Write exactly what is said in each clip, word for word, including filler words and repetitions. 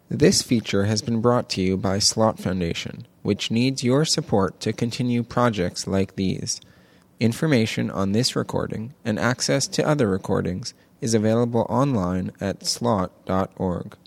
This feature has been brought to you by Slot Foundation, which needs your support to continue projects like these. Information on this recording and access to other recordings is available online at slot dot org.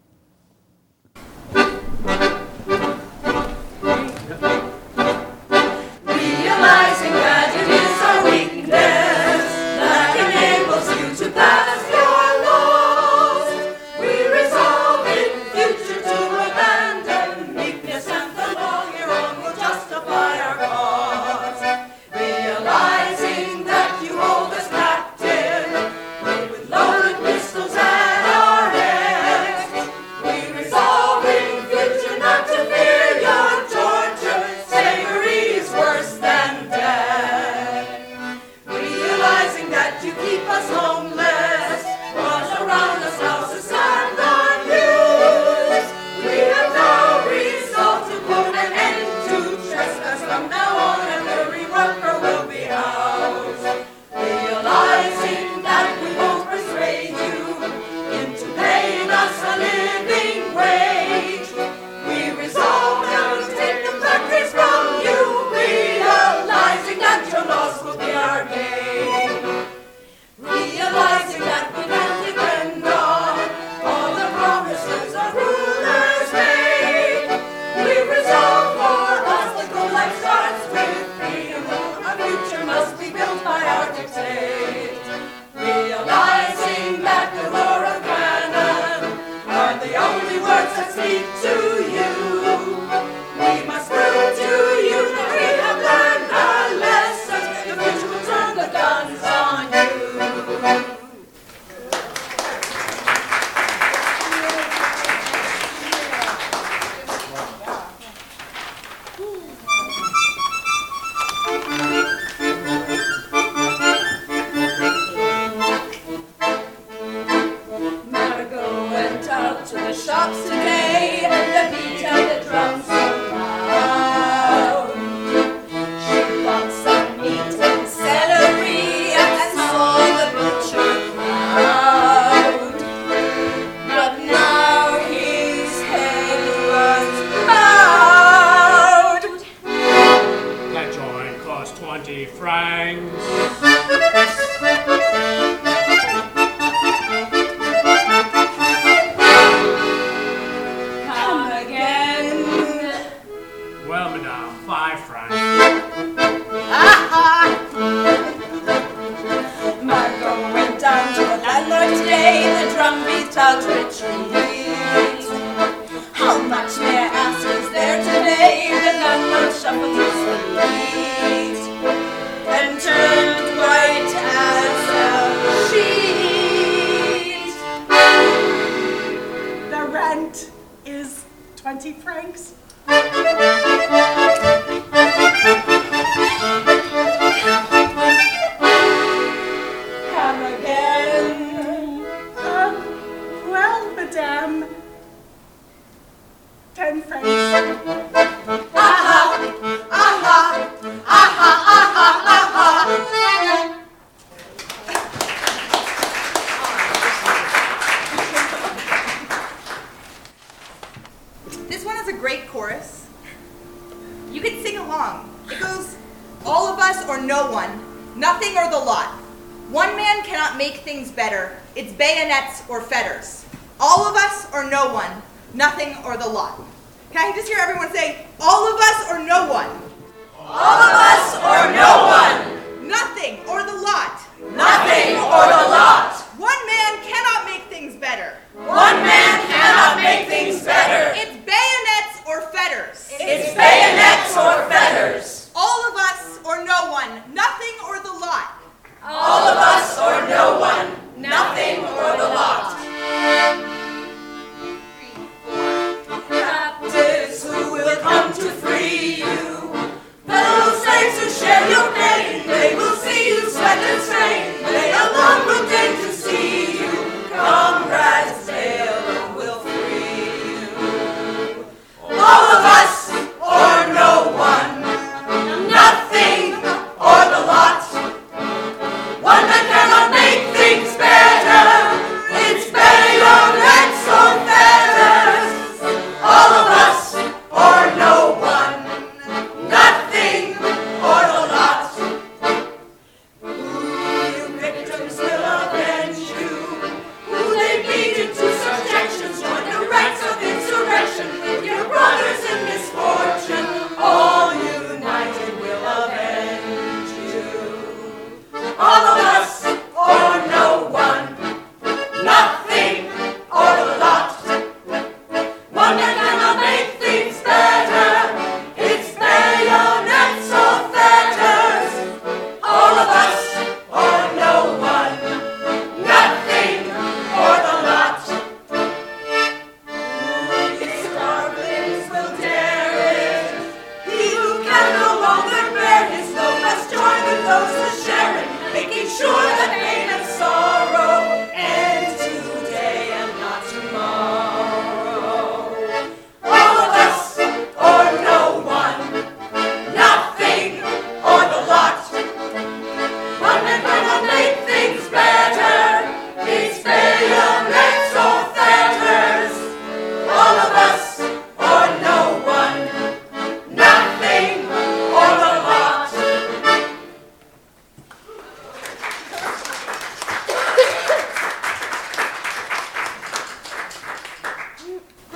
Realizing that it is our weakness that enables you to pass your laws, we resolve in future to abandon meekness, and the law hereon will justify our cause. Realizing that you hold us captive with loaded pistols at our heads, we resolve in future not to fear your torture. Slavery is worse than death. Realizing that you keep us homeless, walls around us, houses and unused, we have now resolved to put an end to trespass. From now on, every worker will be housed. Realizing that we won't persuade you into paying us a living wage, we resolve now to take the factories from you. Realizing that your loss will be our gain. Realizing that we can't depend on all the promises our rulers made, we resolve for us the good life starts with freedom. Our future must be built by our dictate. Realizing that the roar of cannon are the only words that speak to you, we must prove to you that we have learned our lessons. The future will turn the guns on you. Margot went out to the shops today, and the beat of the drums so loud. She bought some meat and celery and saw the butcher crowd. But now his head was bowed. That joint cost twenty francs. Come again. Well, madame, five francs. Margot went down to the landlord today, the drum beat out retreat. How much may I ask is there today? The landlord shuffled his feet and turned white as a sheet. The rent is twenty francs. Come again. Um, well, madame, ten francs. Aha! Aha! Aha! Aha! Aha! This one has a great chorus. You can sing along. It goes, all of us or no one, nothing or the lot. One man cannot make things better. It's bayonets or fetters. All of us or no one, nothing or the lot. Can I just hear everyone say, all of us or no one? All of us or no one, Nothing or the lot. nothing or the lot. One man cannot make things better. One man cannot make things better. It's bayonets or fetters. It's bayonets or fetters. All of us or no one, nothing or the lot. All of us or no one, nothing or the lot. Captives who will come to free you, fellow slaves who share your pain, they will see you sweat and strain. They alone will deign to see you, comrades, sailors.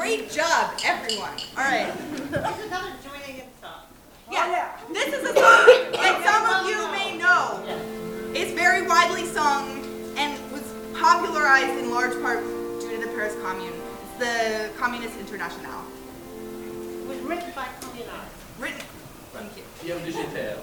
Great job, everyone. All right. Here's another joining in song. Yeah, this is a song that some of you may know. It's very widely sung and was popularized in large part due to the Paris Commune. It's the Communist Internationale. It was written by Communard. Written. Thank you. Guillaume Digitaire.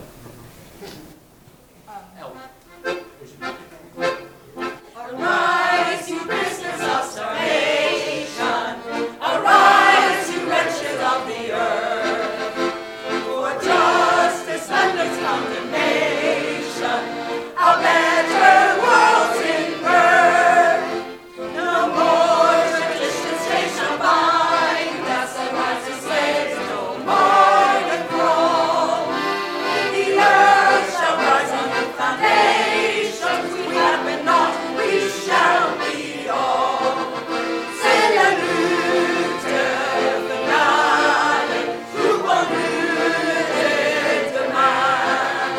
Arise, you prisoners of starvation. Arise, you wretched of the earth. For justice and its condemnation, a better world's in birth. No more traditions they shall bind us, arise as slaves, no more to crawl. The earth shall rise on new foundations. We have been not, we shall be all. C'est la lutte finale, pour lutte demain.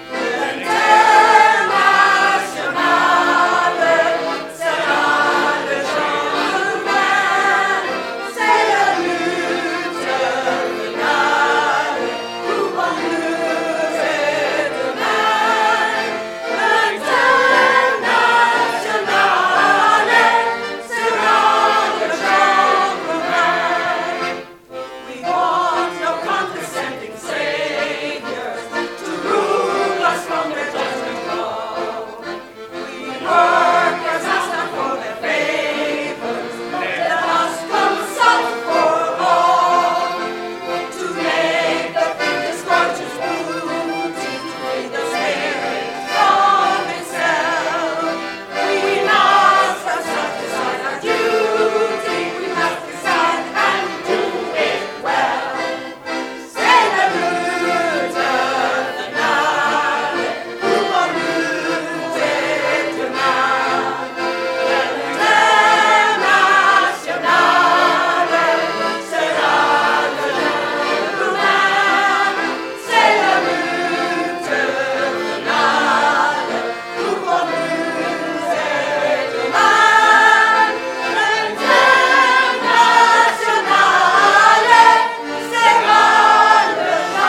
L'internationale sera le lendemain. C'est la lutte finale, pour lutte demain. L'internationale sera le lendemain. We want no condescending saviors to rule us from their judgment throne. We work as master for their favors. Let us consult for all to make the thinkers gorgeous booty, to free the spirit from itself. We must ourselves decide our duty. We must decide and do it well. C'est la lutte finale, pour lutter demain. L'internationale sera le lendemain. C'est la lutte finale, pour lutter demain. L'internationale sera le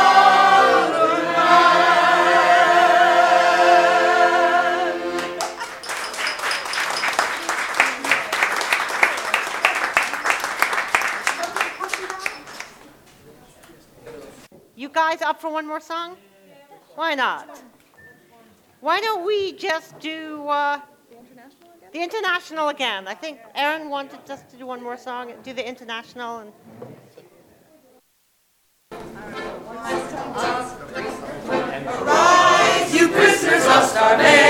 You guys up for one more song? Why not? Why don't we just do uh, the International again? I think Aaron wanted us to do one more song, do the International, and Arise, you prisoners of starvation.